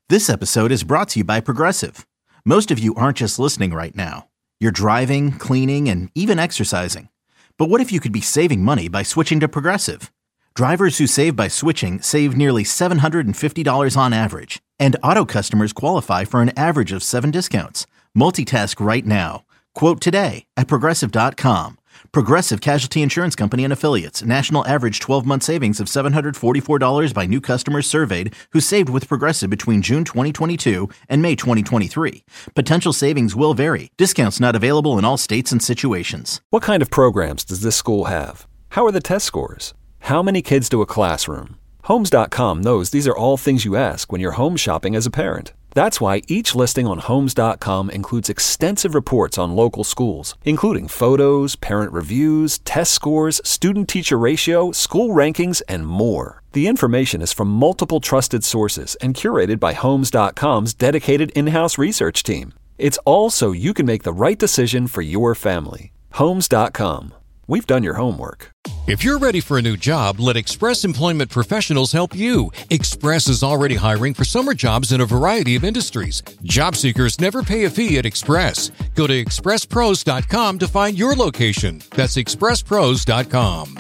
This episode is brought to you by Progressive. Most of you aren't just listening right now. You're driving, cleaning, and even exercising. But what if you could be saving money by switching to Progressive? Drivers who save by switching save nearly $750 on average. And auto customers qualify for an average of 7 discounts. Multitask right now. Quote today at Progressive.com. Progressive Casualty Insurance Company and Affiliates. National average 12-month savings of $744 by new customers surveyed who saved with Progressive between June 2022 and May 2023. Potential savings will vary. Discounts not available in all states and situations. What kind of programs does this school have? How are the test scores? How many kids do a classroom? Homes.com knows these are all things you ask when you're home shopping as a parent. That's why each listing on Homes.com includes extensive reports on local schools, including photos, parent reviews, test scores, student-teacher ratio, school rankings, and more. The information is from multiple trusted sources and curated by Homes.com's dedicated in-house research team. It's all so you can make the right decision for your family. Homes.com. We've done your homework. If you're ready for a new job, let Express Employment Professionals help you. Express is already hiring for summer jobs in a variety of industries. Job seekers never pay a fee at Express. Go to expresspros.com to find your location. That's expresspros.com.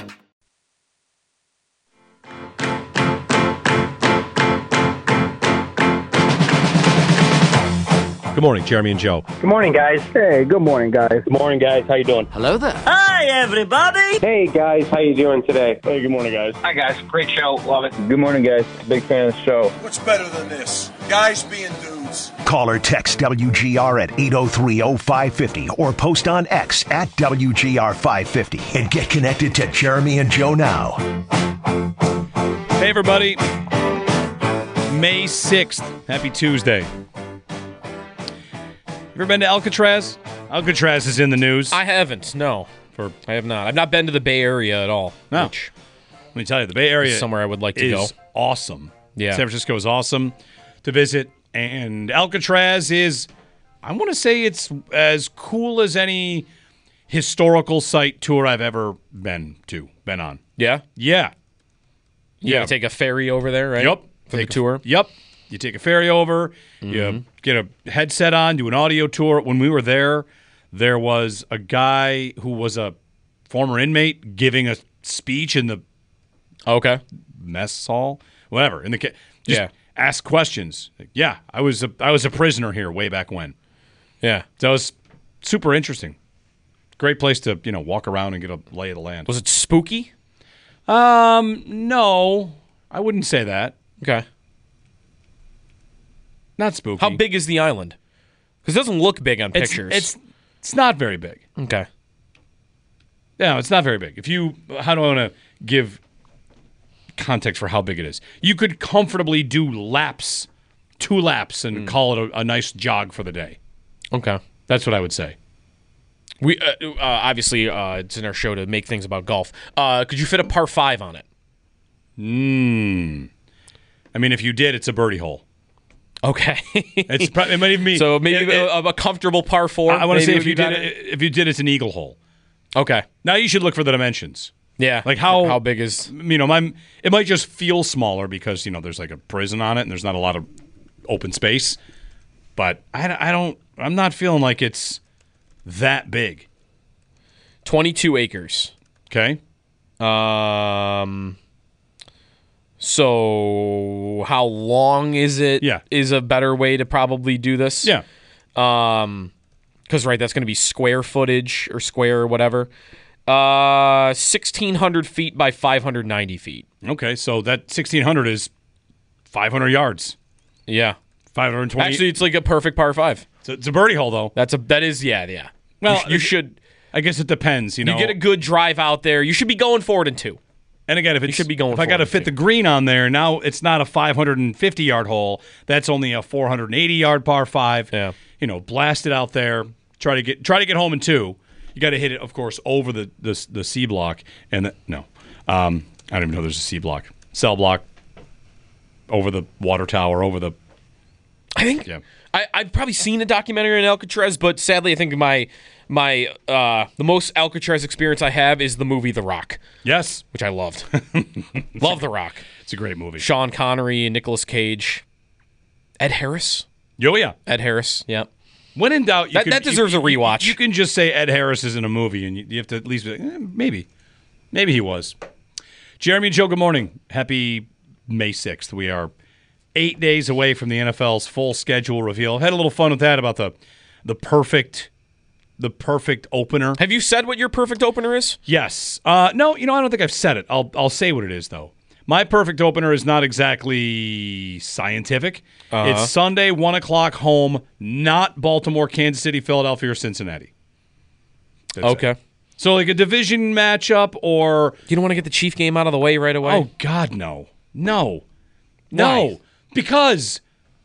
Good morning, Jeremy and Joe. Good morning, guys. Hey, good morning, guys. Good morning, guys. How you doing? Hello there. Hi, everybody. Hey, guys. How you doing today? Hey, good morning, guys. Hi, guys. Great show. Love it. Good morning, guys. Big fan of the show. What's better than this? Guys being dudes. Call or text WGR at 803-0550 or post on X at WGR550 and get connected to Jeremy and Joe now. Hey, everybody. May 6th. Happy Tuesday. You ever been to Alcatraz? Alcatraz is in the news. I haven't, no. I have not. I've not been to the Bay Area at all. No. Which Let me tell you, the Bay Area is somewhere I would like to go. Is awesome. Yeah. San Francisco is awesome to visit. And Alcatraz is, I want to say it's as cool as any historical site tour I've ever been on. Yeah? Yeah. You take a ferry over there, right? Yep. For the tour? Yep. You take a ferry over, you get a headset on, do an audio tour. When we were there was a guy who was a former inmate giving a speech in the mess hall, whatever. Ask questions. Yeah, I was a prisoner here way back when. Yeah, so it was super interesting. Great place to walk around and get a lay of the land. Was it spooky? No, I wouldn't say that. Okay. Not spooky. How big is the island? Because it doesn't look big on pictures. It's not very big. Okay. No, it's not very big. How do I want to give context for how big it is? You could comfortably do 2 laps, and call it a nice jog for the day. Okay. That's what I would say. We obviously it's in our show to make things about golf. Could you fit a par 5 on it? I mean, if you did, it's a birdie hole. Okay. It might even be so maybe a comfortable par 4. I want to say if you did, it's an eagle hole. Okay. Now you should look for the dimensions. Yeah. Like how big is it might just feel smaller because there's like a prison on it and there's not a lot of open space. But I'm not feeling like it's that big. 22 acres. Okay. So how long is it? Yeah. Is a better way to probably do this. Yeah. Because that's going to be square footage or square or whatever. 1,600 feet by 590 feet. Okay, so that 1,600 is 500 yards. Yeah. 520. Actually, it's like a perfect par 5. It's a birdie hole, though. That is. Well, you should. I guess it depends. You get a good drive out there. You should be going forward in 2. And again, if I got to fit the green on there, now it's not a 550-yard hole. That's only a 480-yard par 5. Yeah. Blast it out there. Try to get home in 2. You got to hit it, of course, over the C block. And no, I don't even know there's a C block. Cell block, over the water tower, over the. I think. Yeah. I've probably seen a documentary on Alcatraz, but sadly, I think my the most Alcatraz experience I have is the movie The Rock. Yes, which I loved. Love The Rock. It's a great movie. Sean Connery and Nicolas Cage. Ed Harris. Oh, yeah. Ed Harris, yeah. When in doubt, that deserves a rewatch. You can just say Ed Harris is in a movie, and you have to at least be like, maybe. Maybe he was. Jeremy and Joe, good morning. Happy May 6th. We are 8 days away from the NFL's full schedule reveal. Had a little fun with that about the perfect opener. Have you said what your perfect opener is? Yes. No, I don't think I've said it. I'll say what it is, though. My perfect opener is not exactly scientific. It's Sunday, 1 o'clock home, not Baltimore, Kansas City, Philadelphia, or Cincinnati. That's okay. It. So like a division matchup or... You don't want to get the Chief game out of the way right away? Oh, God, no. No. Why? Because...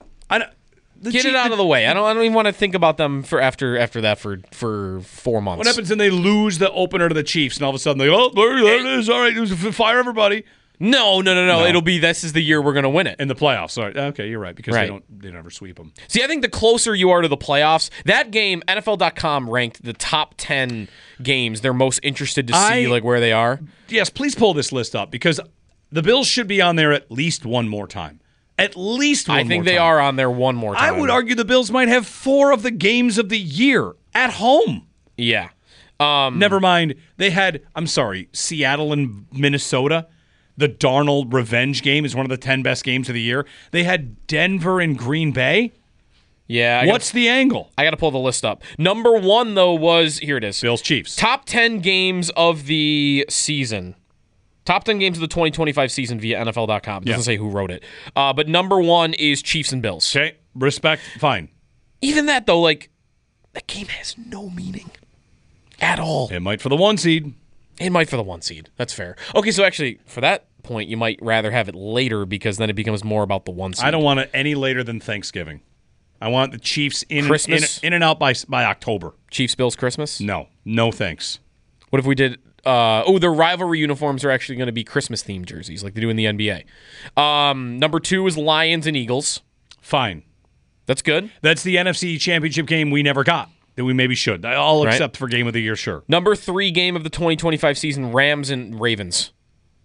Get it out of the way. I don't even want to think about them for after that for 4 months. What happens when they lose the opener to the Chiefs and all of a sudden they go, there it is. All right, fire everybody. No. It'll be this is the year we're going to win it in the playoffs. All right. Okay, you're right because they never sweep them. See, I think the closer you are to the playoffs, that game NFL.com ranked the top 10 games they're most interested to see like where they are. Yes, please pull this list up because the Bills should be on there at least one more time. At least one more time. I think they are on there one more time. I would argue the Bills might have 4 of the games of the year at home. Yeah. Never mind. They had, Seattle and Minnesota. The Darnold revenge game is one of the 10 best games of the year. They had Denver and Green Bay. Yeah. What's the angle? I got to pull the list up. Number 1, though, was, here it is. Bills Chiefs. Top 10 games of the season. Top 10 games of the 2025 season via NFL.com. Doesn't say who wrote it. But number 1 is Chiefs and Bills. Okay. Respect. Fine. Even that, though, that game has no meaning at all. It might for the 1 seed. It might for the 1 seed. That's fair. Okay, so actually, for that point, you might rather have it later because then it becomes more about the 1 seed. I don't want it any later than Thanksgiving. I want the Chiefs in and out by October. Chiefs Bills Christmas? No thanks. What if we did... their rivalry uniforms are actually going to be Christmas-themed jerseys like they do in the NBA. Number 2 is Lions and Eagles. Fine. That's good. That's the NFC Championship game we never got that we maybe should. I'll accept for game of the year, sure. Number 3 game of the 2025 season, Rams and Ravens.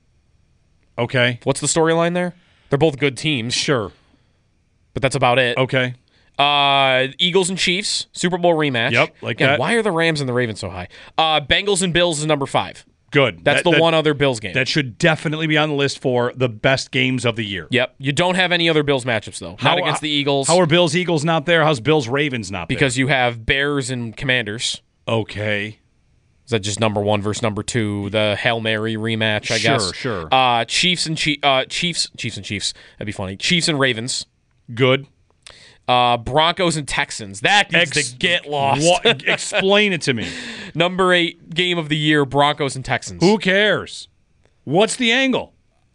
Okay. What's the storyline there? They're both good teams. Sure. But that's about it. Okay. Eagles and Chiefs, Super Bowl rematch. Yep, that. Why are the Rams and the Ravens so high? Bengals and Bills is number 5. Good. That's the one other Bills game. That should definitely be on the list for the best games of the year. Yep. You don't have any other Bills matchups, though. Not against the Eagles. How are Bills-Eagles not there? How's Bills-Ravens not there? Because you have Bears and Commanders. Okay. Is that just number 1 versus number 2? The Hail Mary rematch, I guess. Sure. Chiefs and Chiefs. That'd be funny. Chiefs and Ravens. Good. Broncos and Texans. That needs to get lost. Explain it to me. Number 8 game of the year, Broncos and Texans. Who cares? What's the angle?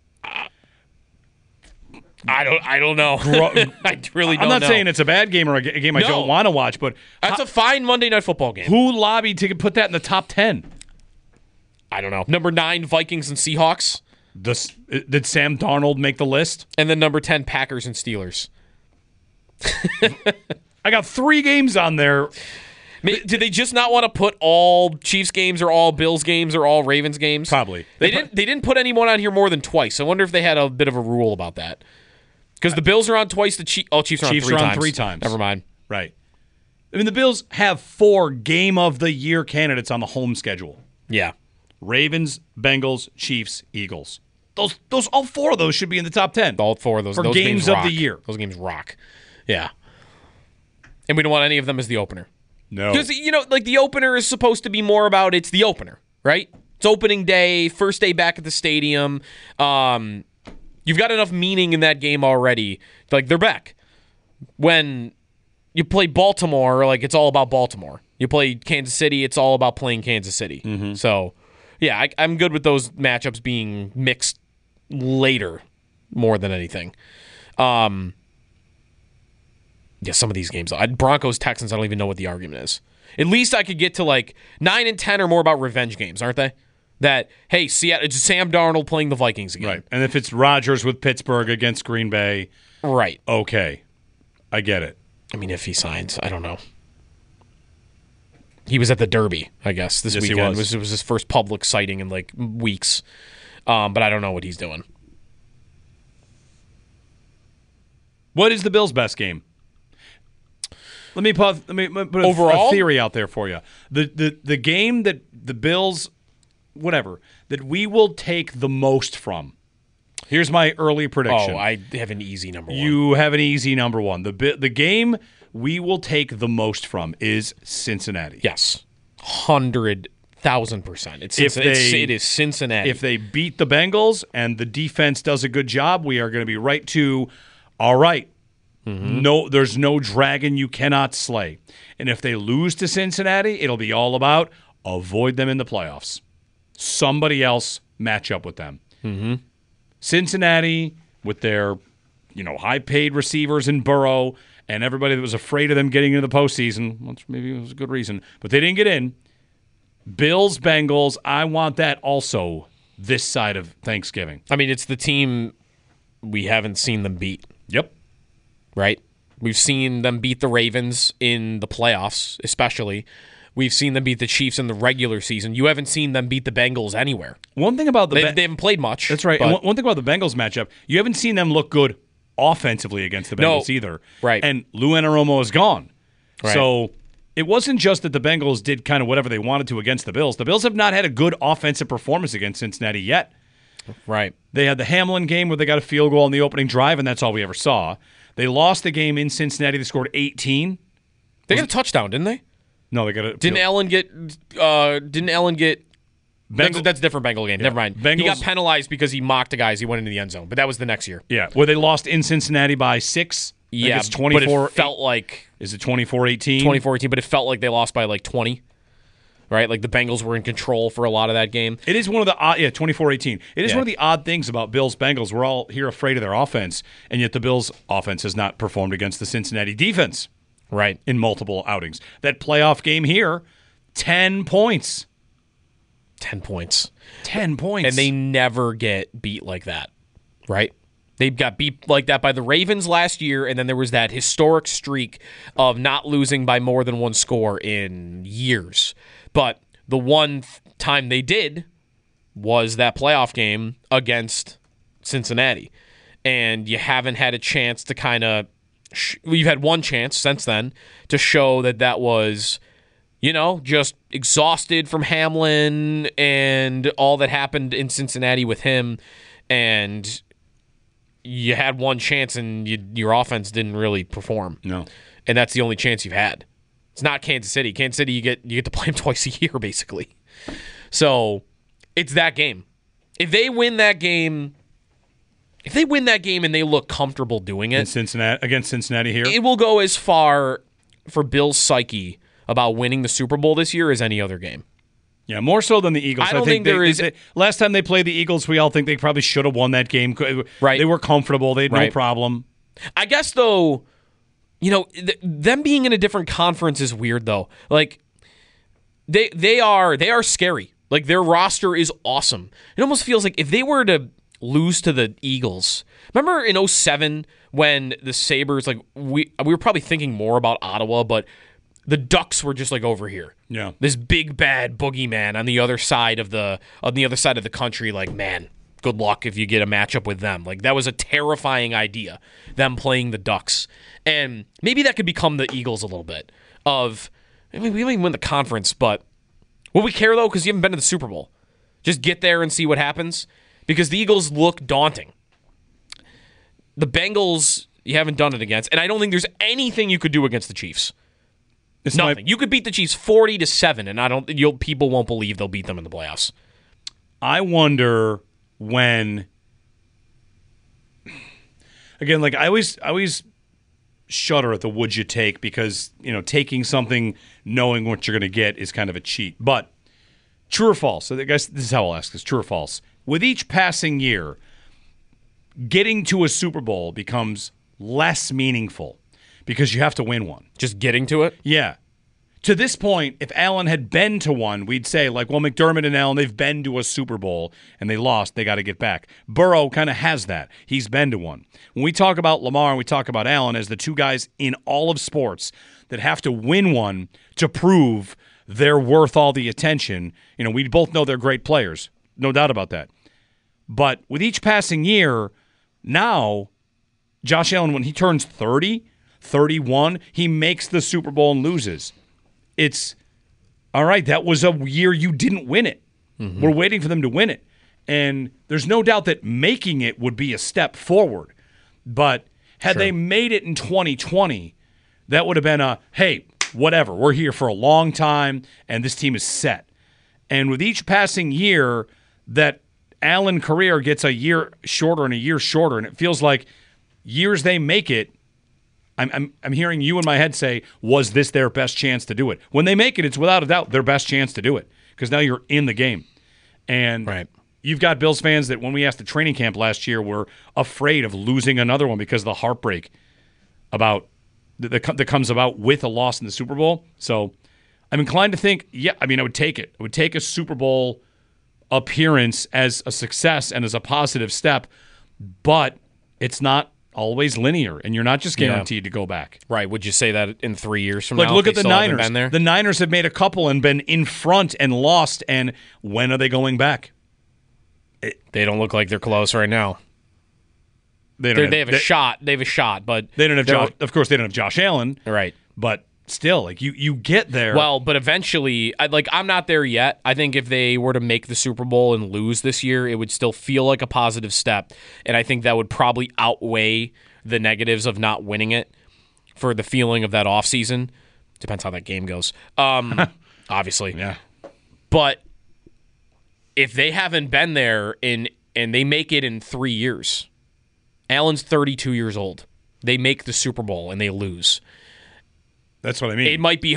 I don't know. I really don't know. I'm not saying it's a bad game or a game I don't want to watch, but that's a fine Monday Night Football game. Who lobbied to put that in the top 10? I don't know. Number 9, Vikings and Seahawks. Did Sam Darnold make the list? And then number 10, Packers and Steelers. I got 3 games on there. Did they just not want to put all Chiefs games or all Bills games or all Ravens games? Probably. They didn't put anyone on here more than twice. I wonder if they had a bit of a rule about that. Because the Bills are on twice, Chiefs are on 3 times. Never mind. Right. I mean, the Bills have 4 game of the year candidates on the home schedule. Yeah. Ravens, Bengals, Chiefs, Eagles. Those all 4 of those should be in the top 10. All 4 of those. For those games of the year. Those games rock. Yeah. And we don't want any of them as the opener. No. Because, the opener is supposed to be more about it's the opener, right? It's opening day, first day back at the stadium. You've got enough meaning in that game already. They're back. When you play Baltimore, it's all about Baltimore. You play Kansas City, it's all about playing Kansas City. Mm-hmm. So, yeah, I'm good with those matchups being mixed later more than anything. Yeah, some of these games. Broncos, Texans, I don't even know what the argument is. At least I could get to 9 and 10 are more about revenge games, aren't they? That, hey, Seattle, it's Sam Darnold playing the Vikings again. Right. And if it's Rodgers with Pittsburgh against Green Bay. Right. Okay. I get it. I mean, if he signs, I don't know. He was at the Derby, I guess, this weekend. It was his first public sighting in weeks. But I don't know what he's doing. What is the Bills' best game? Let me put Overall? a theory out there for you. The game that the Bills, whatever, that we will take the most from. Here's my early prediction. Oh, I have an easy number one. You have an easy number one. The game we will take the most from is Cincinnati. Yes, 100,000%. It is Cincinnati. If they beat the Bengals and the defense does a good job, we are going to be right to, all right, no, there's no dragon you cannot slay. And if they lose to Cincinnati, it'll be all about avoid them in the playoffs. Somebody else match up with them. Mm-hmm. Cincinnati, with their high-paid receivers in Burrow and everybody that was afraid of them getting into the postseason, which maybe was a good reason, but they didn't get in. Bills, Bengals, I want that also this side of Thanksgiving. I mean, it's the team we haven't seen them beat. Yep. Right? We've seen them beat the Ravens in the playoffs, especially. We've seen them beat the Chiefs in the regular season. You haven't seen them beat the Bengals anywhere. One thing about they haven't played much. That's right. And one thing about the Bengals matchup, you haven't seen them look good offensively against the Bengals either. Right. And Lou Anarumo is gone. Right. So it wasn't just that the Bengals did kind of whatever they wanted to against the Bills. The Bills have not had a good offensive performance against Cincinnati yet. Right. They had the Hamlin game where they got a field goal on the opening drive, and that's all we ever saw. They lost the game in Cincinnati. They scored 18. They got a touchdown, didn't they? No, they got a. Didn't Allen get? Bengal, that's a different Bengal game. Yeah. Never mind. Bengals, he got penalized because he mocked the guys. He went into the end zone, but that was the next year. Yeah, where they lost in Cincinnati by 6. Yeah, it's 24. But it felt like is it 24-18? 24-18, but it felt like they lost by like 20. Right, like the Bengals were in control for a lot of that game. It is one of the 24-18. It is one of the odd things about Bills Bengals. We're all here afraid of their offense, and yet the Bills offense has not performed against the Cincinnati defense. Right, in multiple outings. That playoff game here, 10 points. 10 points. 10 points. And they never get beat like that. Right? They got beat like that by the Ravens last year, and then there was that historic streak of not losing by more than one score in years. But the one time they did was that playoff game against Cincinnati. And you haven't had a chance to kind of you've had one chance since then to show that was, just exhausted from Hamlin and all that happened in Cincinnati with him. And you had one chance and your offense didn't really perform. No. And that's the only chance you've had. It's not Kansas City. Kansas City, you get to play them twice a year, basically. So it's that game. If they win that game and they look comfortable doing it against Cincinnati here, it will go as far for Bill's psyche about winning the Super Bowl this year as any other game. Yeah, more so than the Eagles. I don't think there is. Last time they played the Eagles, we all think they probably should have won that game. Right. They were comfortable. They had no problem. I guess, though, them being in a different conference is weird, though. Like, they are scary. Like, their roster is awesome. It almost feels like if they were to lose to the Eagles. Remember in 2007 when the Sabres, like, we were probably thinking more about Ottawa, but the Ducks were just like over here. Yeah. This big bad boogeyman on the other side of the country, like, man, good luck if you get a matchup with them. Like, that was a terrifying idea, them playing the Ducks. And maybe that could become the Eagles a little bit of, I mean, we might win the conference, but will we care, though? Because you haven't been to the Super Bowl. Just get there and see what happens. Because the Eagles look daunting. The Bengals, you haven't done it against. And I don't think there's anything you could do against the Chiefs. It's nothing. You could beat the Chiefs 40-7, and people won't believe they'll beat them in the playoffs. I wonder when, again, like I always shudder at the would you take, because taking something knowing what you're going to get is kind of a cheat. But true or false? So I guess this is how I'll ask this: true or false? With each passing year, getting to a Super Bowl becomes less meaningful because you have to win one. Just getting to it? Yeah. To this point, if Allen had been to one, we'd say, like, well, McDermott and Allen, they've been to a Super Bowl, and they lost. They got to get back. Burrow kind of has that. He's been to one. When we talk about Lamar and we talk about Allen as the two guys in all of sports that have to win one to prove they're worth all the attention, we both know they're great players. No doubt about that. But with each passing year, now Josh Allen, when he turns 30, 31, he makes the Super Bowl and loses. It's, all right, that was a year you didn't win it. We're waiting for them to win it. And there's no doubt that making it would be a step forward. But had they made it in 2020, that would have been a, hey, whatever, we're here for a long time, and this team is set. And with each passing year, that Allen career gets a year shorter and a year shorter, and it feels like years they make it, I'm hearing you in my head say, was this their best chance to do it? When they make it, it's without a doubt their best chance to do it, because now you're in the game. And you've got Bills fans that when we asked the training camp last year were afraid of losing another one because of the heartbreak about that comes about with a loss in the Super Bowl. So I'm inclined to think, I would take it. I would take a Super Bowl appearance as a success and as a positive step, but it's not always linear, and you're not just guaranteed to go back. Right. Would you say that in 3 years from now? Look at the Niners. Been there? The Niners have made a couple and been in front and lost, and when are they going back? They don't look like they're close right now. They have a shot. They have a shot, but they don't have of course, they don't have Josh Allen. Right. But still, like you get there. Well, but eventually, I'm not there yet. I think if they were to make the Super Bowl and lose this year, it would still feel like a positive step, and I think that would probably outweigh the negatives of not winning it for the feeling of that offseason. Depends how that game goes. Obviously. Yeah. But if they haven't been there and they make it in 3 years, Allen's 32 years old. They make the Super Bowl and they lose. That's what I mean. It might be.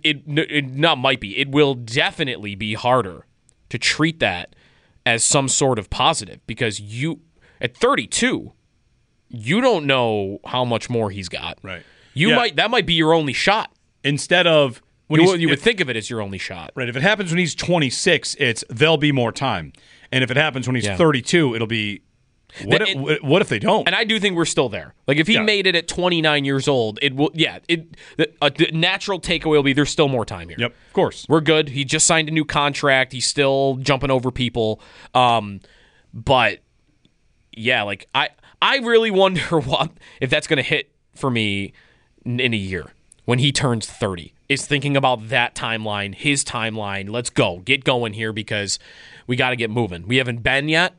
It will definitely be harder to treat that as some sort of positive because you, at 32, you don't know how much more he's got. Right. That might be your only shot. Instead of you would think of it as your only shot. Right. If it happens when he's 26, there'll be more time, and if it happens when he's 32, it'll be. What if they don't? And I do think we're still there. Like if he made it at 29 years old, it will. Yeah, the natural takeaway will be there's still more time here. Yep, of course. We're good. He just signed a new contract. He's still jumping over people. But yeah, like I really wonder if that's going to hit for me in a year when he turns 30. Is thinking about that timeline, his timeline. Let's go, get going here because we got to get moving. We haven't been yet.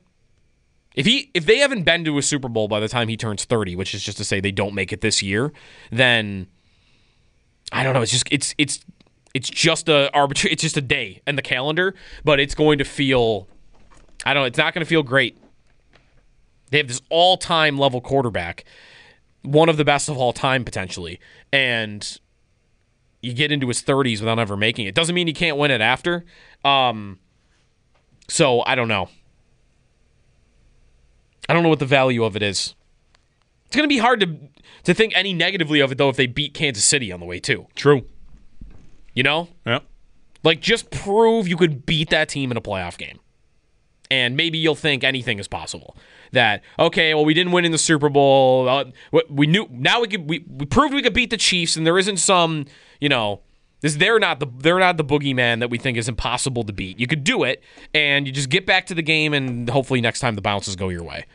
If they haven't been to a Super Bowl by the time he turns 30, which is just to say they don't make it this year, then I don't know. It's just a arbitrary. It's just a day in the calendar, but it's going to feel. I don't know. It's not going to feel great. They have this all-time level quarterback, one of the best of all time potentially, and you get into his 30s without ever making it. Doesn't mean he can't win it after. So I don't know. I don't know what the value of it is. It's going to be hard to think any negatively of it, though, if they beat Kansas City on the way, too. True. You know? Yeah. Like, just prove you could beat that team in a playoff game. And maybe you'll think anything is possible. That, okay, well, we didn't win in the Super Bowl. We knew. Now we proved we could beat the Chiefs, and there isn't some, they're not the boogeyman that we think is impossible to beat. You could do it, and you just get back to the game, and hopefully next time the bounces go your way.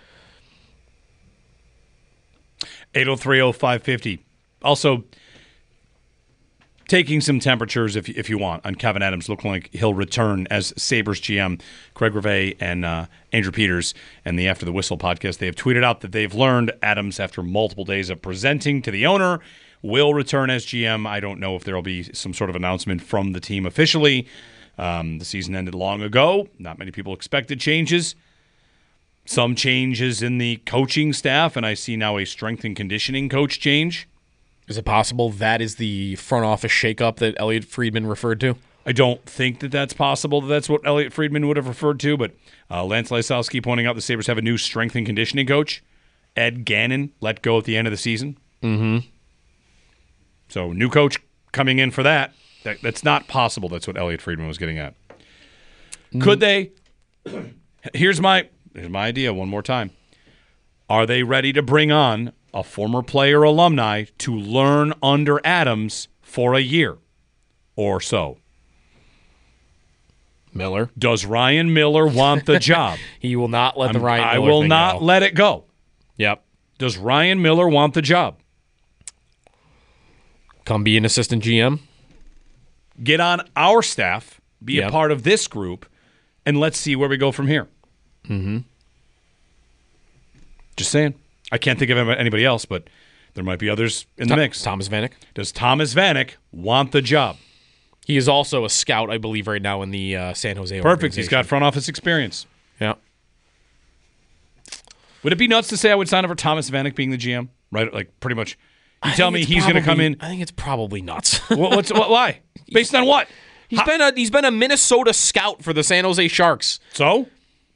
803-0550. Also, taking some temperatures, if you want, on Kevin Adams. Looking like he'll return as Sabres GM. Craig Rivet and Andrew Peters and the After the Whistle podcast, they have tweeted out that they've learned Adams, after multiple days of presenting to the owner, will return as GM. I don't know if there will be some sort of announcement from the team officially. The season ended long ago. Not many people expected changes. Some changes in the coaching staff, and I see now a strength and conditioning coach change. Is it possible that is the front office shakeup that Elliot Friedman referred to? I don't think that's possible that that's what Elliot Friedman would have referred to, but Lance Lysowski pointing out the Sabres have a new strength and conditioning coach. Ed Gannon let go at the end of the season. Mm-hmm. So new coach coming in for that. That's not possible. That's what Elliot Friedman was getting at. Could they? Here's my idea one more time. Are they ready to bring on a former player alumni to learn under Adams for a year or so? Miller. Does Ryan Miller want the job? He will not let the Ryan Miller I will thing not go. let it go. Yep. Does Ryan Miller want the job? Come be an assistant GM. Get on our staff, be a part of this group, and let's see where we go from here. Mm-hmm. Just saying. I can't think of anybody else, but there might be others in the mix. Thomas Vanek. Does Thomas Vanek want the job? He is also a scout, I believe, right now in the San Jose Perfect. He's got front office experience. Yeah. Would it be nuts to say I would sign up for Thomas Vanek being the GM? Right? Like, pretty much. You tell me he's going to come in. I think it's probably nuts. Why? Based on what? He's been a Minnesota scout for the San Jose Sharks. So?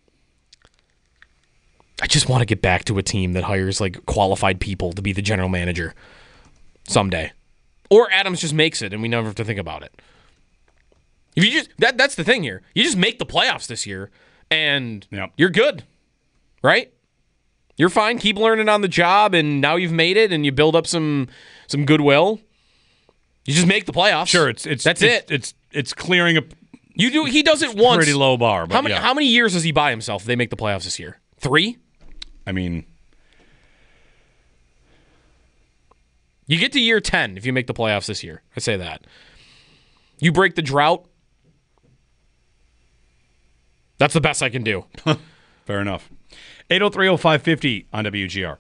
I just want to get back to a team that hires like qualified people to be the general manager someday. Or Adams just makes it and we never have to think about it. If you just that's the thing here. You just make the playoffs this year and you're good. Right? You're fine. Keep learning on the job and now you've made it and you build up some goodwill. You just make the playoffs. Sure, that's it. It's clearing a he does it once. Pretty low bar, but how many years does he buy himself if they make the playoffs this year? 3? I mean, you get to year 10 if you make the playoffs this year. I say that. You break the drought. That's the best I can do. Fair enough. 803-0550 on WGR.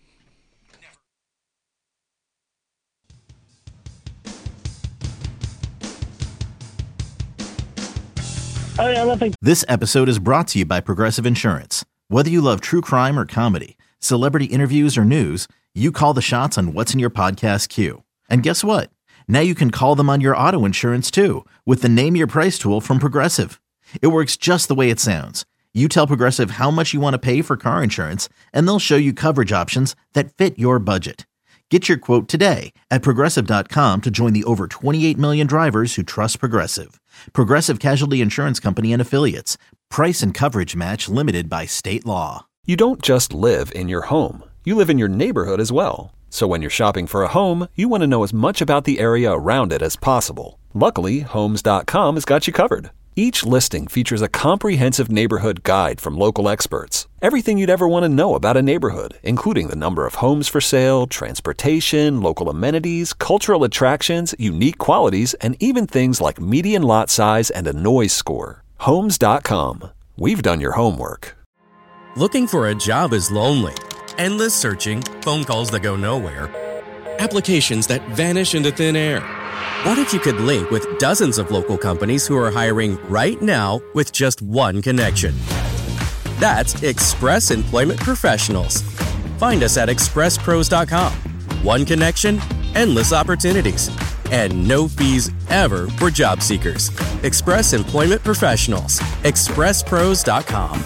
This episode is brought to you by Progressive Insurance. Whether you love true crime or comedy, celebrity interviews or news, you call the shots on what's in your podcast queue. And guess what? Now you can call them on your auto insurance too with the Name Your Price tool from Progressive. It works just the way it sounds. You tell Progressive how much you want to pay for car insurance, and they'll show you coverage options that fit your budget. Get your quote today at Progressive.com to join the over 28 million drivers who trust Progressive. Progressive Casualty Insurance Company and Affiliates. Price and coverage match limited by state law. You don't just live in your home. You live in your neighborhood as well. So when you're shopping for a home, you want to know as much about the area around it as possible. Luckily, Homes.com has got you covered. Each listing features a comprehensive neighborhood guide from local experts. Everything you'd ever want to know about a neighborhood, including the number of homes for sale, transportation, local amenities, cultural attractions, unique qualities, and even things like median lot size and a noise score. Homes.com. We've done your homework. Looking for a job is lonely. Endless searching, phone calls that go nowhere, applications that vanish into thin air. What if you could link with dozens of local companies who are hiring right now with just one connection? That's Express Employment Professionals. Find us at expresspros.com. One connection, endless opportunities, and no fees ever for job seekers. Express Employment Professionals. expresspros.com.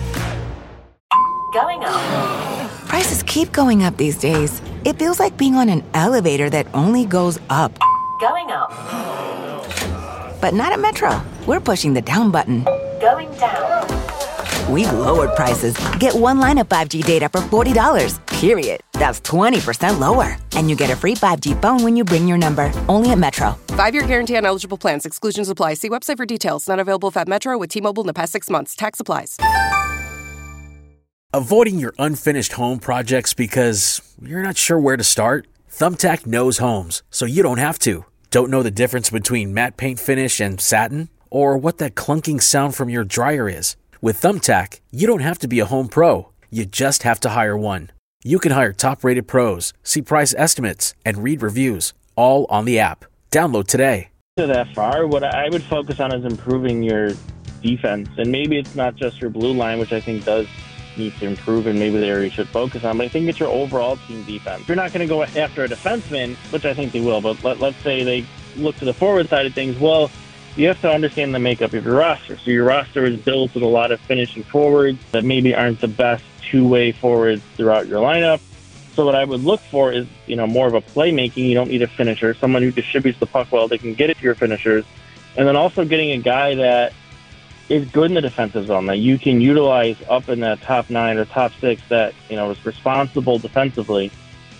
Going up. Prices keep going up these days. It feels like being on an elevator that only goes up. Going up. But not at Metro. We're pushing the down button. Going down. We've lowered prices. Get one line of 5G data for $40, period. That's 20% lower. And you get a free 5G phone when you bring your number. Only at Metro. 5-year guarantee on eligible plans. Exclusions apply. See website for details. Not available at Metro with T-Mobile in the past 6 months. Tax applies. Avoiding your unfinished home projects because you're not sure where to start? Thumbtack knows homes, so you don't have to. Don't know the difference between matte paint finish and satin? Or what that clunking sound from your dryer is? With Thumbtack, you don't have to be a home pro. You just have to hire one. You can hire top-rated pros, see price estimates, and read reviews, all on the app. Download today. That far, what I would focus on is improving your defense. And maybe it's not just your blue line, which I think does need to improve and maybe the area you should focus on, but I think it's your overall team defense. You're not going to go after a defenseman, which I think they will, but let's say they look to the forward side of things. Well, you have to understand the makeup of your roster. So your roster is built with a lot of finishing forwards that maybe aren't the best two-way forwards throughout your lineup. So what I would look for is, more of a playmaking. You don't need a finisher, someone who distributes the puck well, they can get it to your finishers. And then also getting a guy that is good in the defensive zone that you can utilize up in that top 9 or top 6 that, is responsible defensively.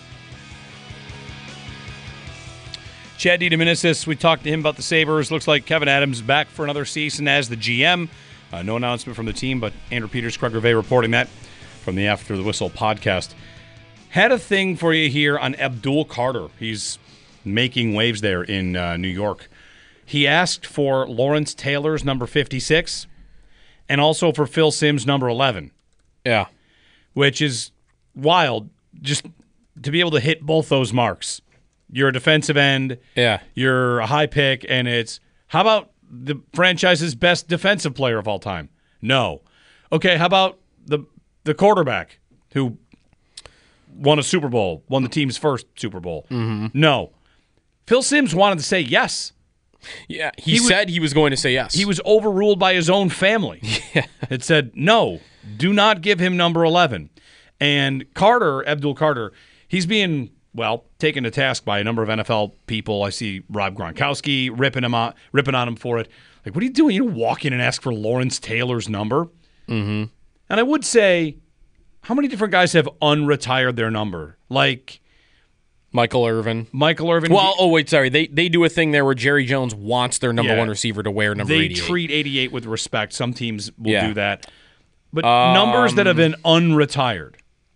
Chad DiDomenicis, we talked to him about the Sabres. Looks like Kevin Adams is back for another season as the GM. No announcement from the team, but Andrew Peters, Craig Gervais reporting that from the After the Whistle podcast. Had a thing for you here on Abdul Carter. He's making waves there in New York. He asked for Lawrence Taylor's number 56 and also for Phil Simms' number 11. Yeah. Which is wild, just to be able to hit both those marks. You're a defensive end. Yeah. You're a high pick, and it's, how about the franchise's best defensive player of all time? No. Okay, how about the quarterback who won a Super Bowl, won the team's first Super Bowl? Mm-hmm. No. Phil Simms wanted to say yes. Yeah, he said he was going to say yes. He was overruled by his own family. Yeah. It said, no, do not give him number 11. And Carter, Abdul Carter, he's being, taken to task by a number of NFL people. I see Rob Gronkowski ripping on him for it. Like, what are you doing? You walk in and ask for Lawrence Taylor's number? Mm-hmm. And I would say, how many different guys have unretired their number? Like Michael Irvin. Well, sorry. They do a thing there where Jerry Jones wants their number one receiver to wear number 88. They treat 88 with respect. Some teams will do that. But numbers that have been unretired.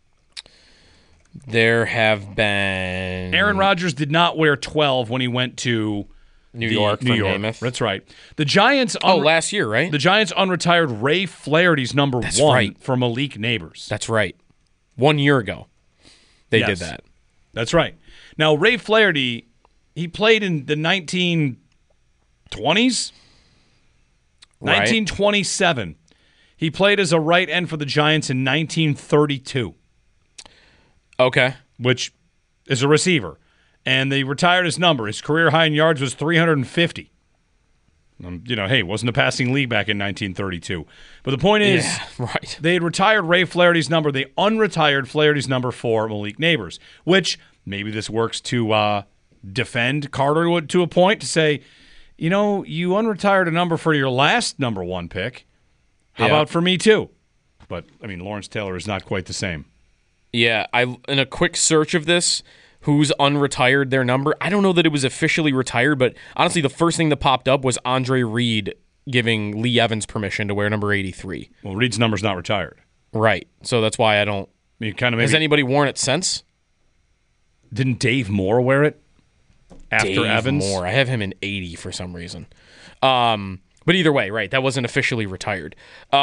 There have been... Aaron Rodgers did not wear 12 when he went to New York. Namath. That's right. The Giants... last year, right? The Giants unretired Ray Flaherty's number 1 for Malik Neighbors. That's right. 1 year ago, they did that. That's right. Now, Ray Flaherty, he played in the 1920s? Right. 1927. He played as a right end for the Giants in 1932. Okay. Which is a receiver. And they retired his number. His career high in yards was 350. It wasn't a passing league back in 1932. But the point is, right. They had retired Ray Flaherty's number. They unretired Flaherty's number for Malik Neighbors, which maybe this works to defend Carter to a point, to say, you unretired a number for your last number 1 pick. How about for me too? But, Lawrence Taylor is not quite the same. Yeah, in a quick search of this, who's unretired their number, I don't know that it was officially retired, but honestly, the first thing that popped up was Andre Reed giving Lee Evans permission to wear number 83. Well, Reed's number's not retired. Right. So that's why I don't... Has anybody worn it since? Didn't Dave Moore wear it after Dave Evans? Moore. I have him in 80 for some reason. But either way, right, that wasn't officially retired.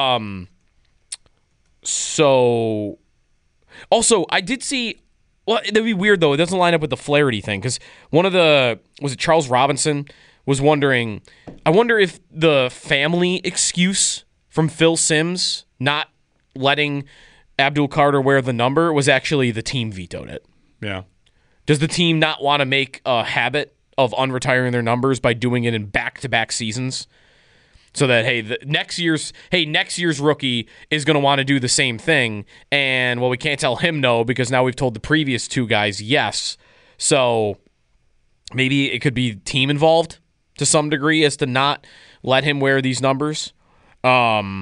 So... Also, I did see... Well, that'd be weird, though. It doesn't line up with the Flaherty thing, because was it Charles Robinson, was wondering, I wonder if the family excuse from Phil Simms not letting Abdul Carter wear the number was actually the team vetoed it. Yeah. Does the team not want to make a habit of unretiring their numbers by doing it in back-to-back seasons? So that, next year's rookie is going to want to do the same thing, and, we can't tell him no because now we've told the previous 2 guys yes. So maybe it could be team involved to some degree as to not let him wear these numbers. I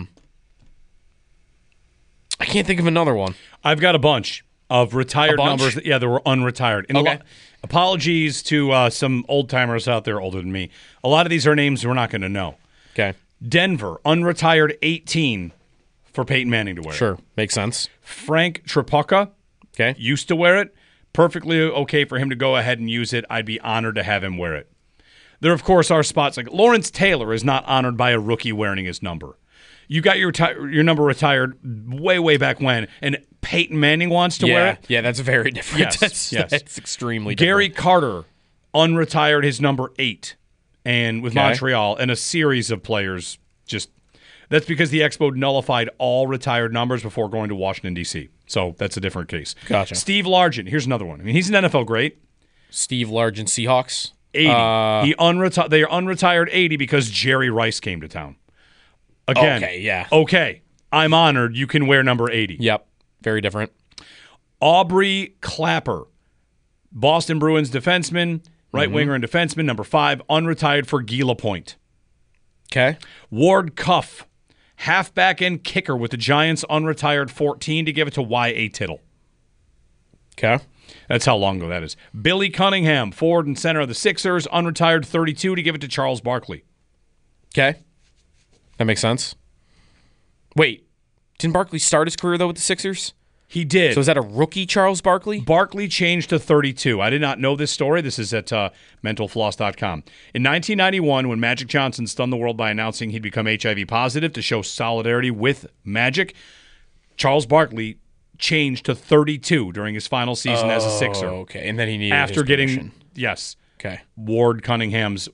can't think of another one. I've got a bunch of retired numbers that were unretired. Okay. Apologies to some old-timers out there older than me. A lot of these are names we're not going to know. Okay. Denver, unretired 18 for Peyton Manning to wear. Sure, makes sense. Frank Tripucka used to wear it. Perfectly okay for him to go ahead and use it. I'd be honored to have him wear it. There, of course, are spots like Lawrence Taylor is not honored by a rookie wearing his number. You got your number retired way, way back when, and Peyton Manning wants to wear it? Yeah, that's very different. Yes. That's extremely Gary different. Carter unretired his number 8. And with Montreal, and a series of players that's because the Expo nullified all retired numbers before going to Washington, D.C. So that's a different case. Gotcha. Steve Largent, here's another one. He's an NFL great. Steve Largent, Seahawks. 80. They are unretired 80 because Jerry Rice came to town. Again. Okay, yeah. Okay, I'm honored. You can wear number 80. Yep, very different. Aubrey Clapper, Boston Bruins defenseman, right winger and defenseman, number 5, unretired for Guy Lapointe. Okay. Ward Cuff, halfback and kicker with the Giants, unretired 14 to give it to Y.A. Tittle. Okay. That's how long ago that is. Billy Cunningham, forward and center of the Sixers, unretired 32 to give it to Charles Barkley. Okay. That makes sense. Wait, didn't Barkley start his career, though, with the Sixers? He did. So is that a rookie Charles Barkley? Barkley changed to 32. I did not know this story. This is at mentalfloss.com. In 1991, when Magic Johnson stunned the world by announcing he'd become HIV positive to show solidarity with Magic, Charles Barkley changed to 32 during his final season as a Sixer. Okay, and then he needed after his getting permission. yes, Okay, Billy Cunningham's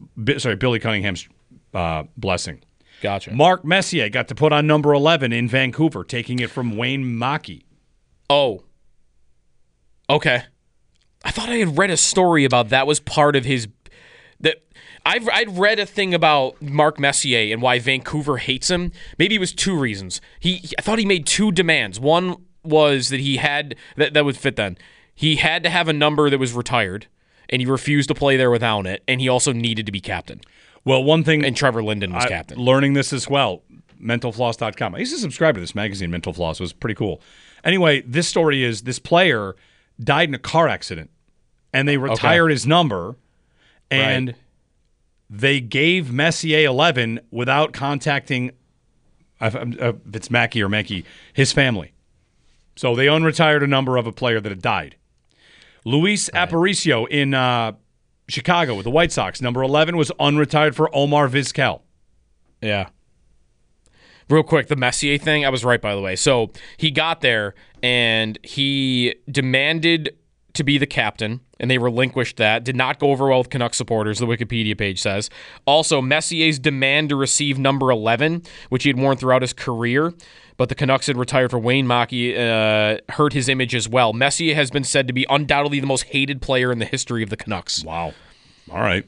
blessing. gotcha. Mark Messier got to put on number 11 in Vancouver, taking it from Wayne Mackey. Oh, okay. I thought I had read a story about that was part of his. That I'd read a thing about Mark Messier and why Vancouver hates him. Maybe it was two reasons. I thought he made two demands. One was that he had that would fit then. He had to have a number that was retired, and he refused to play there without it. And he also needed to be captain. Well, one thing, and Trevor Linden was captain. Learning this as well. mentalfloss.com. I used to subscribe to this magazine, Mental Floss. It was pretty cool. Anyway, this story is this player died in a car accident, and they retired his number, and they gave Messier 11 without contacting, if it's Mackey or Mackey, his family. So they unretired a number of a player that had died. Luis Aparicio in Chicago with the White Sox, number 11 was unretired for Omar Vizquel. Yeah. Real quick, the Messier thing, I was right, by the way. So he got there, and he demanded to be the captain, and they relinquished that. Did not go over well with Canucks supporters, the Wikipedia page says. Also, Messier's demand to receive number 11, which he had worn throughout his career, but the Canucks had retired for Wayne Mackey, hurt his image as well. Messier has been said to be undoubtedly the most hated player in the history of the Canucks. Wow. All right.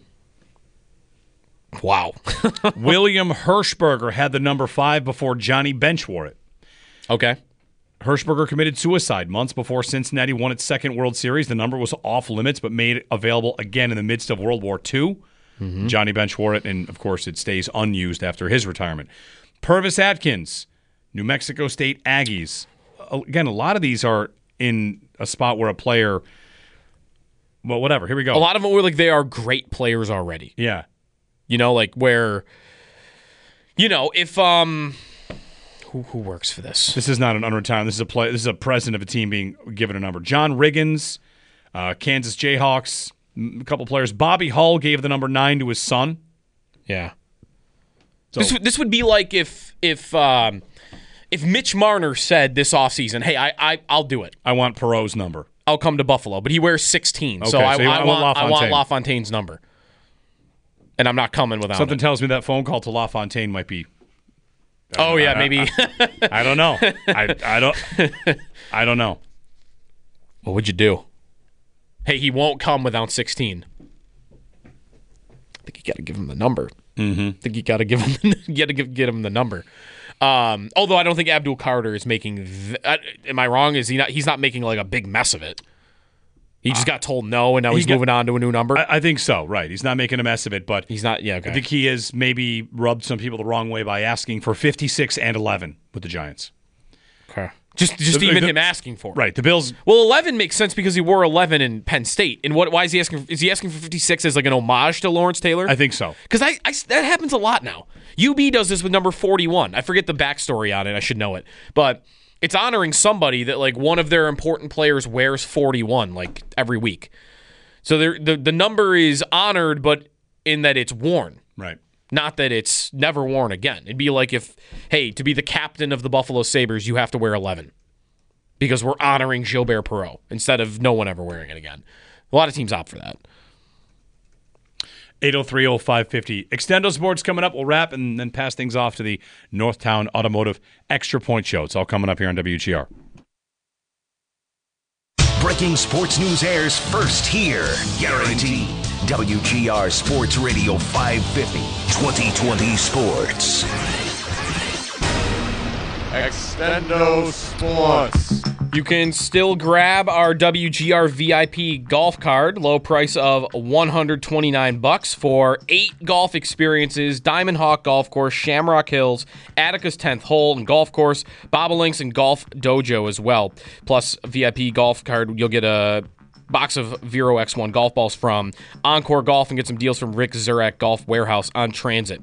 Wow. William Hirschberger had the number 5 before Johnny Bench wore it. Okay. Hirschberger committed suicide months before Cincinnati won its second World Series. The number was off limits, but made available again in the midst of World War II. Mm-hmm. Johnny Bench wore it, and of course it stays unused after his retirement. Purvis Atkins, New Mexico State Aggies. Again, a lot of these are in a spot where a player, well, whatever. Here we go. A lot of them were like they are great players already. Yeah. You know, like where, you know, if who works for this? This is not an unretired. This is a play. This is a president of a team being given a number. John Riggins, Kansas Jayhawks, a couple players. Bobby Hull gave the number 9 to his son. Yeah. So, this would be like if Mitch Marner said this offseason, hey, I'll do it. I want Perot's number. I'll come to Buffalo, but he wears 16, okay, so I want want LaFontaine's number. And I'm not coming without Something it. tells me that phone call to LaFontaine might be. Maybe. I don't know. I don't know. What would you do? Hey, he won't come without 16. I think you got to give him the number. Mm-hmm. I think you got to give him. Get him the number. Although I don't think Abdul Carter is making. Am I wrong? Is he not? He's not making like a big mess of it. He just got told no, and now he's moving on to a new number? I think so, right. He's not making a mess of it, but he's not, yeah, okay. I think he has maybe rubbed some people the wrong way by asking for 56 and 11 with the Giants. Okay. Just him asking for it. Right, the Bills. Well, 11 makes sense because he wore 11 in Penn State. And why is he asking? Is he asking for 56 as like an homage to Lawrence Taylor? I think so. Because that happens a lot now. UB does this with number 41. I forget the backstory on it. I should know it. But it's honoring somebody that like one of their important players wears 41 like every week. So the number is honored, but in that it's worn. Right. Not that it's never worn again. It'd be like if, hey, to be the captain of the Buffalo Sabres, you have to wear 11. Because we're honoring Gilbert Perreault instead of no one ever wearing it again. A lot of teams opt for that. 803-0550. Extendo Sports coming up. We'll wrap and then pass things off to the Northtown Automotive Extra Point Show. It's all coming up here on WGR. Breaking sports news airs first here. Guaranteed. WGR Sports Radio 550. 2020 Sports. Extendo Sports. You can still grab our WGR VIP golf card, low price of $129 for 8 golf experiences, Diamond Hawk Golf Course, Shamrock Hills, Attica's 10th Hole and Golf Course, Bobolinks and Golf Dojo as well. Plus VIP golf card, you'll get a box of Vero X1 golf balls from Encore Golf and get some deals from Rick Zurek Golf Warehouse on Transit.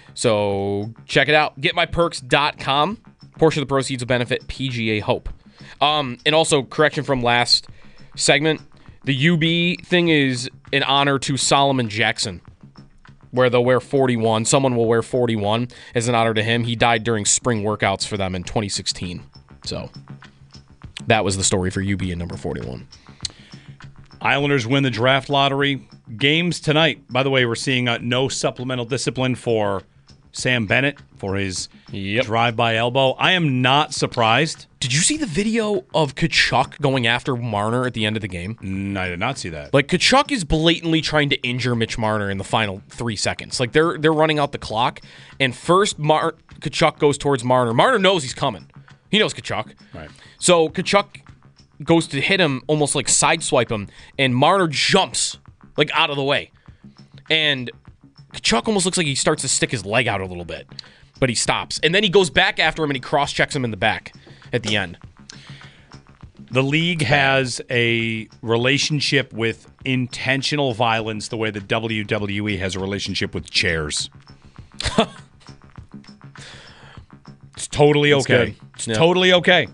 So check it out. GetMyPerks.com. Portion of the proceeds will benefit PGA Hope. And also, correction from last segment, the UB thing is an honor to Solomon Jackson, where they'll wear 41. Someone will wear 41 as an honor to him. He died during spring workouts for them in 2016. So that was the story for UB in number 41. Islanders win the draft lottery. Games tonight. By the way, we're seeing no supplemental discipline for Sam Bennett for his drive-by elbow. I am not surprised. Did you see the video of Tkachuk going after Marner at the end of the game? I did not see that. Like, Tkachuk is blatantly trying to injure Mitch Marner in the final 3 seconds. Like, they're running out the clock, and first Tkachuk goes towards Marner. Marner knows he's coming. He knows Tkachuk. Right. So Tkachuk goes to hit him, almost like sideswipe him, and Marner jumps, like, out of the way. And Tkachuk almost looks like he starts to stick his leg out a little bit, but he stops. And then he goes back after him and he cross-checks him in the back at the end. The league has a relationship with intentional violence the way the WWE has a relationship with chairs. It's totally okay. It's totally okay.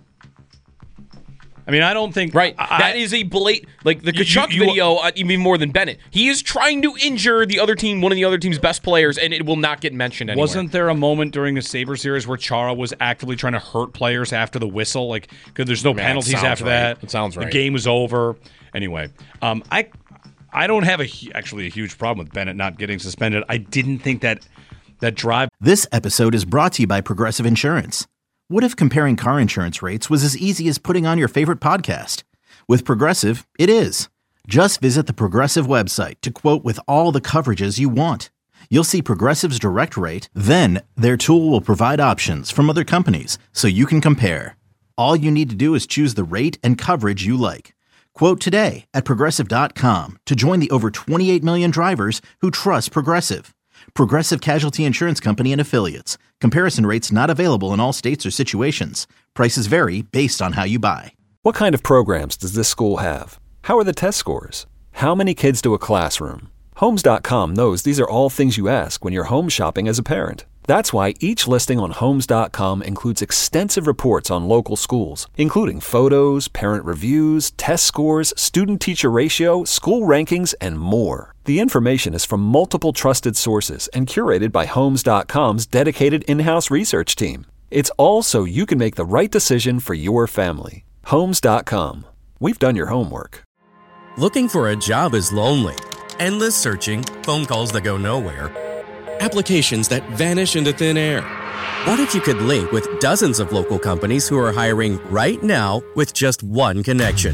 I mean, I don't think... Right. That is a blatant... Like, the Tkachuk video, even more than Bennett, he is trying to injure the other team, one of the other team's best players, and it will not get mentioned anywhere. Wasn't there a moment during the Sabre series where Chara was actively trying to hurt players after the whistle? Like, because there's no penalties after that. It sounds right. The game was over. Anyway, I don't have actually a huge problem with Bennett not getting suspended. I didn't think that drive... This episode is brought to you by Progressive Insurance. What if comparing car insurance rates was as easy as putting on your favorite podcast? With Progressive, it is. Just visit the Progressive website to quote with all the coverages you want. You'll see Progressive's direct rate, then their tool will provide options from other companies so you can compare. All you need to do is choose the rate and coverage you like. Quote today at Progressive.com to join the over 28 million drivers who trust Progressive. Progressive Casualty Insurance Company and Affiliates. Comparison rates not available in all states or situations. Prices vary based on how you buy. What kind of programs does this school have? How are the test scores? How many kids do a classroom? Homes.com knows these are all things you ask when you're home shopping as a parent. That's why each listing on Homes.com includes extensive reports on local schools, including photos, parent reviews, test scores, student-teacher ratio, school rankings, and more. The information is from multiple trusted sources and curated by Homes.com's dedicated in-house research team. It's all so you can make the right decision for your family. Homes.com. We've done your homework. Looking for a job is lonely. Endless searching, phone calls that go nowhere, applications that vanish into thin air. What if you could link with dozens of local companies who are hiring right now with just one connection?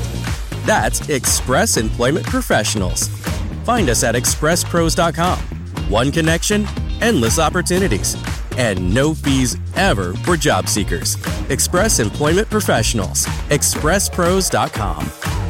That's Express Employment Professionals. Find us at expresspros.com. One connection, endless opportunities, and no fees ever for job seekers. Express Employment Professionals. expresspros.com.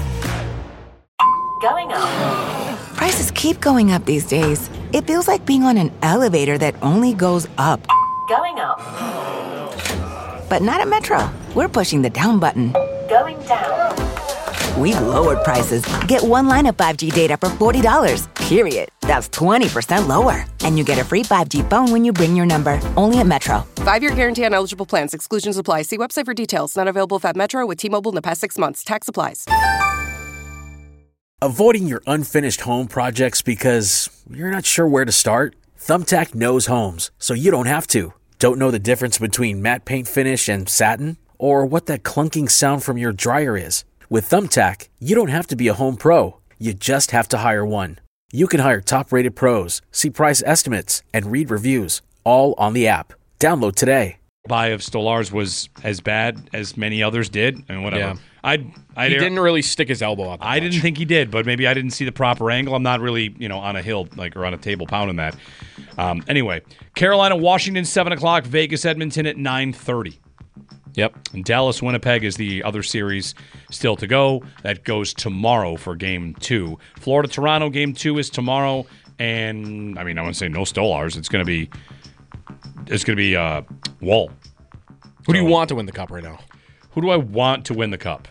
Going up. Prices keep going up these days. It feels like being on an elevator that only goes up. Going up. But not at Metro. We're pushing the down button. Going down. We've lowered prices. Get one line of 5G data for $40, period. That's 20% lower. And you get a free 5G phone when you bring your number. Only at Metro. 5-year guarantee on eligible plans. Exclusions apply. See website for details. Not available at Metro with T-Mobile in the past 6 months. Tax applies. Avoiding your unfinished home projects because you're not sure where to start? Thumbtack knows homes, so you don't have to. Don't know the difference between matte paint finish and satin? Or what that clunking sound from your dryer is? With Thumbtack, you don't have to be a home pro. You just have to hire one. You can hire top-rated pros, see price estimates, and read reviews, all on the app. Download today. Buy of Stolarz was as bad as many others did, and whatever. Yeah. He didn't really stick his elbow out. I didn't think he did, but maybe I didn't see the proper angle. I'm not really, on a hill or on a table pounding that. Anyway, Carolina, Washington, 7:00. Vegas, Edmonton at 9:30. Yep. And Dallas, Winnipeg is the other series still to go. That goes tomorrow for Game 2. Florida, Toronto, Game 2 is tomorrow, and I want to say no Stolarz. It's going to be Wall. Who do you want to win the cup right now? Who do I want to win the cup?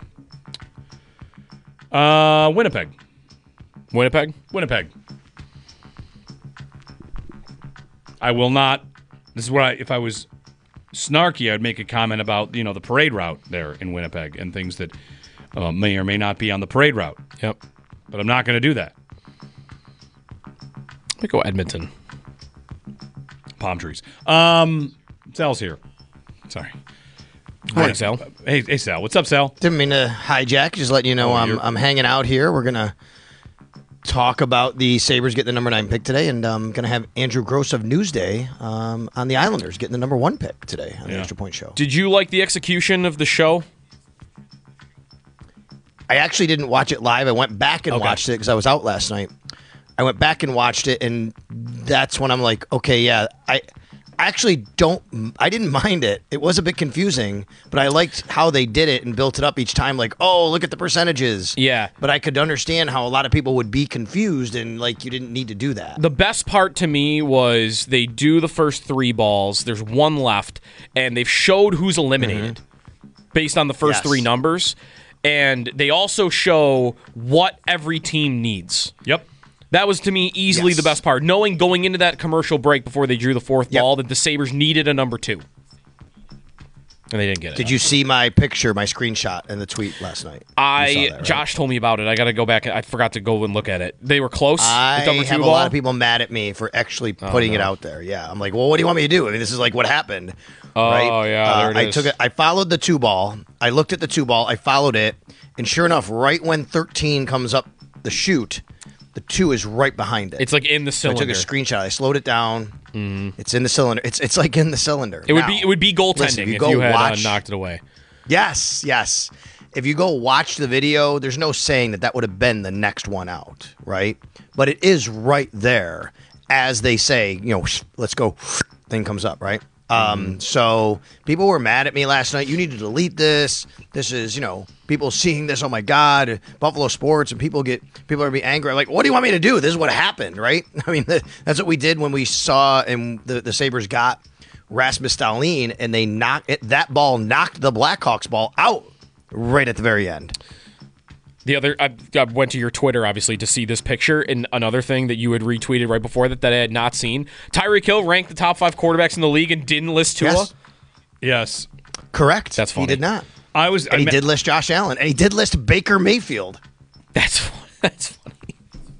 Winnipeg. Winnipeg. I will not. This is what if I was snarky, I'd make a comment about, the parade route there in Winnipeg and things that may or may not be on the parade route. Yep. But I'm not going to do that. Let me go Edmonton. Palm trees. Sal's here. Sorry. Morning, Sal. Hey, Sal. What's up, Sal? Didn't mean to hijack. Just letting you know I'm hanging out here. We're going to talk about the Sabres getting the number 9 pick today, and I'm going to have Andrew Gross of Newsday on the Islanders getting the number 1 pick today on the Extra Point Show. Did you like the execution of the show? I actually didn't watch it live. I went back and watched it because I was out last night. I went back and watched it, and that's when I'm like, okay, yeah, I didn't mind it. It was a bit confusing, but I liked how they did it and built it up each time. Like, oh, look at the percentages. Yeah. But I could understand how a lot of people would be confused and like you didn't need to do that. The best part to me was they do the first 3 balls. There's 1 left, and they've showed who's eliminated based on the first 3 numbers. And they also show what every team needs. Yep. That was, to me, easily the best part. Knowing going into that commercial break before they drew the 4th ball that the Sabres needed a number 2. And they didn't get it. Did you see my picture, my screenshot in the tweet last night? Josh told me about it. I got to go back. I forgot to go and look at it. They were close. I with number 2 have ball. a lot of people mad at me for actually putting it out there. Yeah, I'm like, well, what do you want me to do? I mean, this is like what happened. Oh, right? yeah, there it is. I followed the 2 ball. I looked at the 2 ball. I followed it. And sure enough, right when 13 comes up the chute, the 2 is right behind it. It's like in the cylinder. So I took a screenshot. I slowed it down. It's in the cylinder. It's like in the cylinder. It would be goaltending if you had knocked it away. Yes. If you go watch the video, there's no saying that would have been the next one out, right? But it is right there as they say, let's go. Thing comes up, right? So people were mad at me last night. You need to delete this. This is, people seeing this. Oh my God, Buffalo Sports, and people are being angry. I'm like, what do you want me to do? This is what happened, right? I mean, that's what we did when we saw and the Sabres got Rasmus Dahlin, and they that ball knocked the Blackhawks ball out right at the very end. I went to your Twitter, obviously, to see this picture, and another thing that you had retweeted right before that I had not seen. Tyreek Hill ranked the top 5 quarterbacks in the league and didn't list Tua? Yes. Correct. That's funny. He did not. He did list Josh Allen, and he did list Baker Mayfield. That's funny.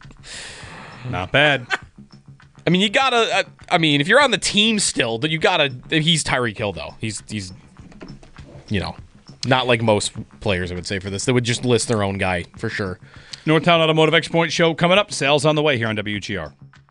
Not bad. I mean, you gotta. If you're on the team still, then you gotta. He's Tyreek Hill, though. He's not like most players, I would say, for this. They would just list their own guy for sure. Northtown Automotive Extra Point Show coming up. Sales on the way here on WGR.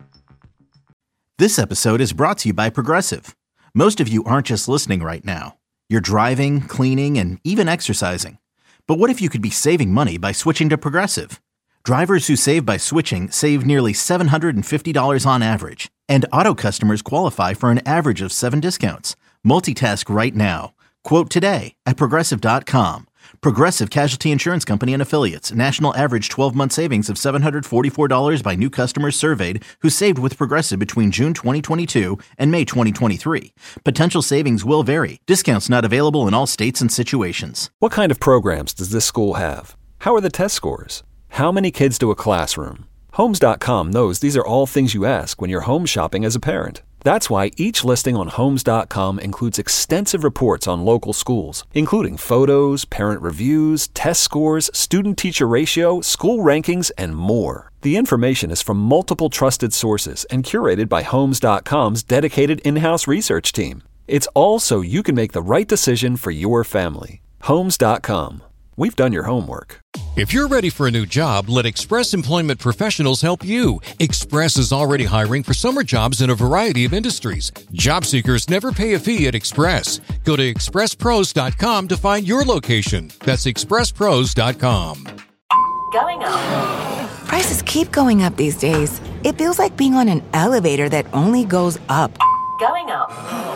This episode is brought to you by Progressive. Most of you aren't just listening right now. You're driving, cleaning, and even exercising. But what if you could be saving money by switching to Progressive? Drivers who save by switching save nearly $750 on average. And auto customers qualify for an average of 7 discounts. Multitask right now. Quote today at Progressive.com. Progressive Casualty Insurance Company and Affiliates. National average 12-month savings of $744 by new customers surveyed who saved with Progressive between June 2022 and May 2023. Potential savings will vary. Discounts not available in all states and situations. What kind of programs does this school have? How are the test scores? How many kids do a classroom? Homes.com knows these are all things you ask when you're home shopping as a parent. That's why each listing on Homes.com includes extensive reports on local schools, including photos, parent reviews, test scores, student-teacher ratio, school rankings, and more. The information is from multiple trusted sources and curated by Homes.com's dedicated in-house research team. It's all so you can make the right decision for your family. Homes.com. We've done your homework. If you're ready for a new job, let Express Employment Professionals help you. Express is already hiring for summer jobs in a variety of industries. Job seekers never pay a fee at Express. Go to expresspros.com to find your location. That's expresspros.com. Going up. Prices keep going up these days. It feels like being on an elevator that only goes up. Going up.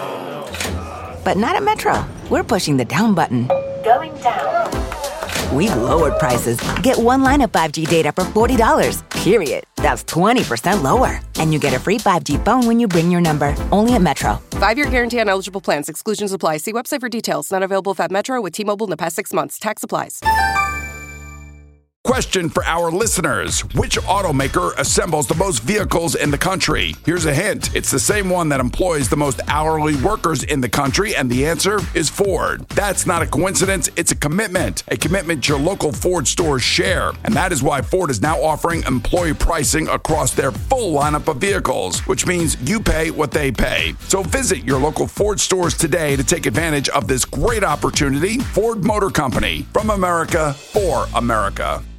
But not at Metro. We're pushing the down button. Going down. We've lowered prices. Get one line of 5G data for $40, period. That's 20% lower. And you get a free 5G phone when you bring your number. Only at Metro. 5-year guarantee on eligible plans. Exclusions apply. See website for details. Not available at Metro with T-Mobile in the past 6 months. Tax applies. Question for our listeners. Which automaker assembles the most vehicles in the country? Here's a hint. It's the same one that employs the most hourly workers in the country, and the answer is Ford. That's not a coincidence. It's a commitment your local Ford stores share. And that is why Ford is now offering employee pricing across their full lineup of vehicles, which means you pay what they pay. So visit your local Ford stores today to take advantage of this great opportunity. Ford Motor Company, from America for America.